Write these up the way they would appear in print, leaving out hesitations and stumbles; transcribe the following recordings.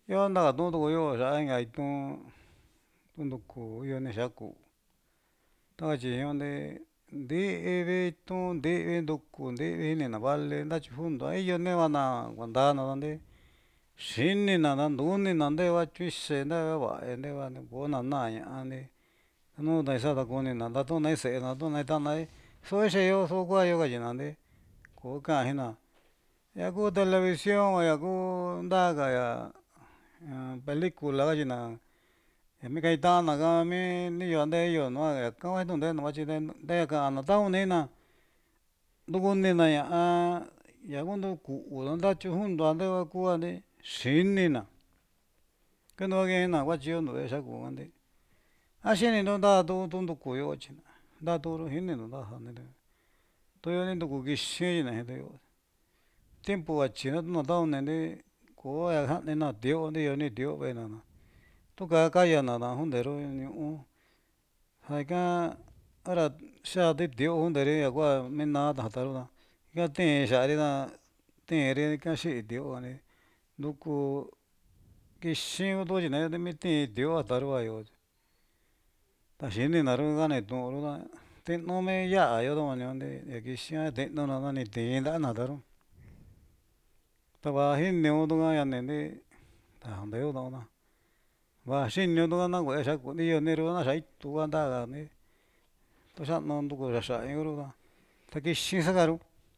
Yo ndakatu'un tuku yo ya'a inka itu'n tunduku io ni xaku takatyiñu ndi'vi itu'n ndi'vi nduku ndi'vi jinina vale ndatyi junto iyo nevana kuandana nde xinina nda ndunina ndeva tyuxe ndeva va'a ndeva kona naña'a nuu naixada kunina ndatu'una se'ena ndatu'una ta'ana suu ixeyo suu kuayo katyina nde ko ka'ajina ña ku televisión ña ku ndakaya pelicula katyina mika'ita'ana ka'an niyo nde'eyo nua ñaka hua nitunde'ena vatyi nte ka'ana takunina ndukunina ña'a ña kunduku'una ndatyi junto'a ndeva ku'a xinina kenu kaki'ina kuatyiyo ve'e xaku kande a xininto ndatu tundukuyo katyina ndatu jininu ndaja tuyo ninduku kixin katyina tiempo kuachi natu'una tabane nde koo ja'nina tio'o ndiyo ni tio'o ve'ena tuka kayana junderu ñu'u ja'ika hora xaati tio'o kunderi ña kua mina jataru ika tiin xa'arina tiinri ika xi'i tio'o nduku kixin kutu katyina mi tiin tio'o jataru ta xininaru ka nitu'unru ti'numi ya'ayo ña kixin a ti'nuna ni tiin nta'ana jataru ta va'a jiniun tuka yande ta jandeu tauna va'a xiniun tuka nakue'e xaku niyo niru naxa itu ndaga tuxa'nu nduku xaxa'i kuru ta kixin sakaru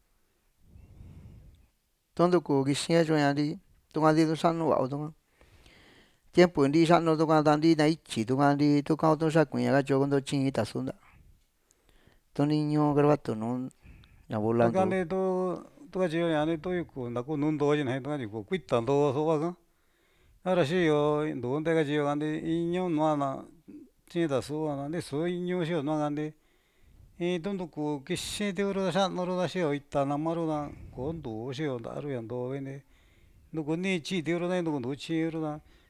tunduku kixin katyo ñari tuka ntitu xa'nu va'u tuka tiempo ntii xa'nu tuka ta ntii naityi tuka ntii tuka tu xakuiña katyo kunto tyiin itaso nta tuni ñuu gravatu nuu ña volando tuka tukatyiyo ña tu yuku ntaku nu ntoo katyina yuku kuita ntoo su'uva ka hora xiyo ntuu nte katyiyo iñu nua'na tyiin itaso ntiso iñu xiyo nua'ka in tunduku kixin tiuru xa'nuru xiyo ita namaru koo ntuu xiyo nta'aru ña ntoo nduku nii tyi'i tiuru induku ntuu tyiru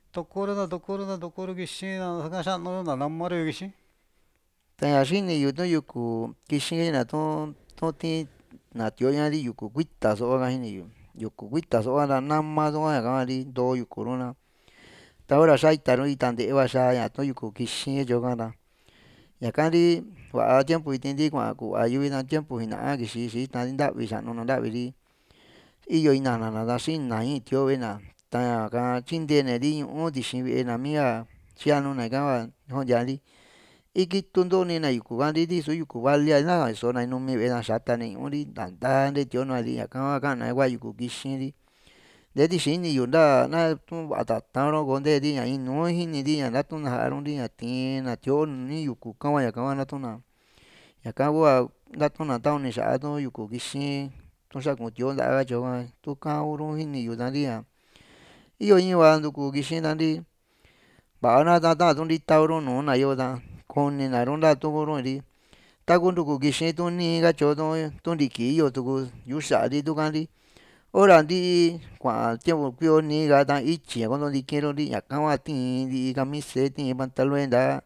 tukuru kixin ka xa'nuru nta namaru kixin taña xiniyu tu yuku kixin katyina tu tiina tio'o ñari yuku kuita so'o ka xiniyu yuku kuita so'o ra nama su'a ñaka huari ntoo yukuru ta hora xaa itaru ita nte'e va xaa ña tu yuku kixin katyo ka'ra ñakari va'a tiempo vitin'ri kuaa ku'vayo vina tiempo jina'a kixi itari nta'vi xa'nuna nta'viri iyo ina na xina iin tio'o ve'ena tañaka tyinteneri ñu'u tixi ve'e namiga sianuna ika hua jontiari ikitu ntonina yuku ka'ri riso yuku valia na isona numi ve'ena xatani ñu'uri nta ntaa nte tio'o nuari ñaka hua ka'na kua yuku kixinri nteti xiniyu nta tu va'a tata'n koo nteri ña inuu jiniri ña ntatu'una ja'arunri ña tiina tio'o nuni yuku ka hua ñaka hua ntatu'una ñaka kua ntatuna tauni xa'a tu yuku kixin tu xaku tio'o nta'a katyo tuka kuru jiniyu nari ña iyo iñiva nduku kixin nari va'a na ta'an tu ntita kuru nuna yo ta kuninaru ntatu kuru'ri taku nduku kixin tu nii katyo tu ntiki iyo tuku yuxa'ri tuka'ri hora ntii kuaa tiempo kuio nii ka ta ityi ña kunto ntikiru ñaka hua tiin ntii kamise tiin pantalue nta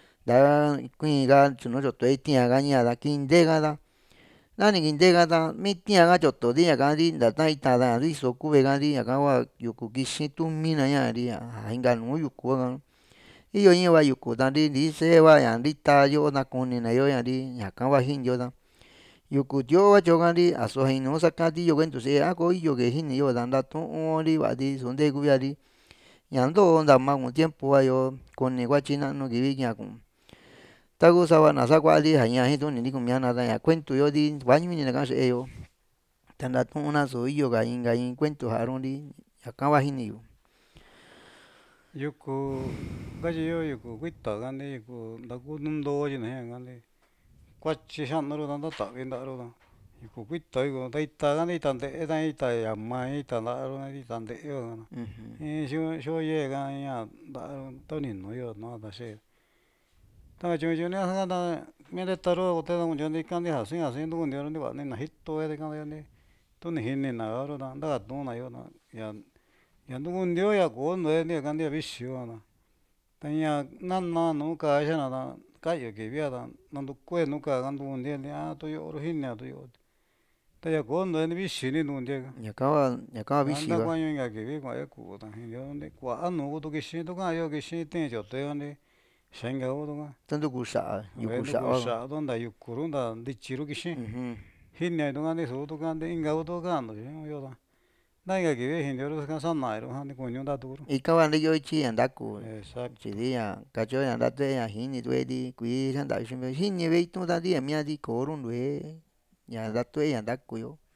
kuiin ka nuu tyotoi tia'ka ña ra kinte ka ta nani kinte ka ta mi tia'ka tyotori ñakari nta ta'a ita ta riso ku've kari ñaka hua yuku kixin tumina ña'ri inka nuu yuku ka iyo iñiva yuku ta ntisee va ña ntita yo ta kunina yo ñari ñaka hua jiniyo ta yuku tio'o katyo kari a'su inuu sakati yo kuentu se'e a koo iyo ke jiniyo ta ntatu'uri va'a so nte kui'ari ña ntoo ntama ku'un tiempo va'yo kuni kuatyi na'nu kivi kia ku'un taku sava na sakuari ja ña jitu'niri kumiana ta ña kuentu yori vañu ini naka se'e yo ta ntatu'una so iyo ka inka in kuentu ja'arunri ñaka hua jiniyu yuku katyiyo yuku kuita ka yuku ntaku nu ntoo katyina ña kuatyi xa'nuru ta ntata'vi nta'aru ta yuku kuita ta ita ka ita nte'e ta ita yama ita nta'aru ita nte'e va in xio yee ka ña nta'aru ta ninu yo nua ta xee takatyiñu ta miletaru ta ikandi jasin jasin ntukuntiyo ntiva'anina jito ikandi tu ni jinina ka'ru ta ntakatu'una yo ña ntukuntiyo ya koo ntu'e kandi ya vixiyo ta ña nana nuu kaa ixina ka'yu kivia ta nantukue nuu kaa ntukunti'a tu yo'o ru jinia tu yo'o. ta ya ko no ni xi ni no ndia ña ka'a vixi anda va kuaño inka kivi kua'an yaku ta jinio kua'a nuu kutu kixi tukaan yo kixi tiin tiote koni xa inka kuu tukaa tanto kuxa'a yuku ndu xa'a kuu va xa'ado nta yuku nta ntityiru kixi ujun jiniai tukaa ndisuku tukaa inka kutu ka'an yo ta nta inka kivi jinio sana'aru ja kuñu ntatukuru ika va nteyo ityi ña ntaku exacto tyidi ña katyo ña ntatue ña jini tu'veri kuii santa'a xi jini ve'e itu'n tanti ña mia'ti kooru ntuve ña ntatue ña ntaku yo.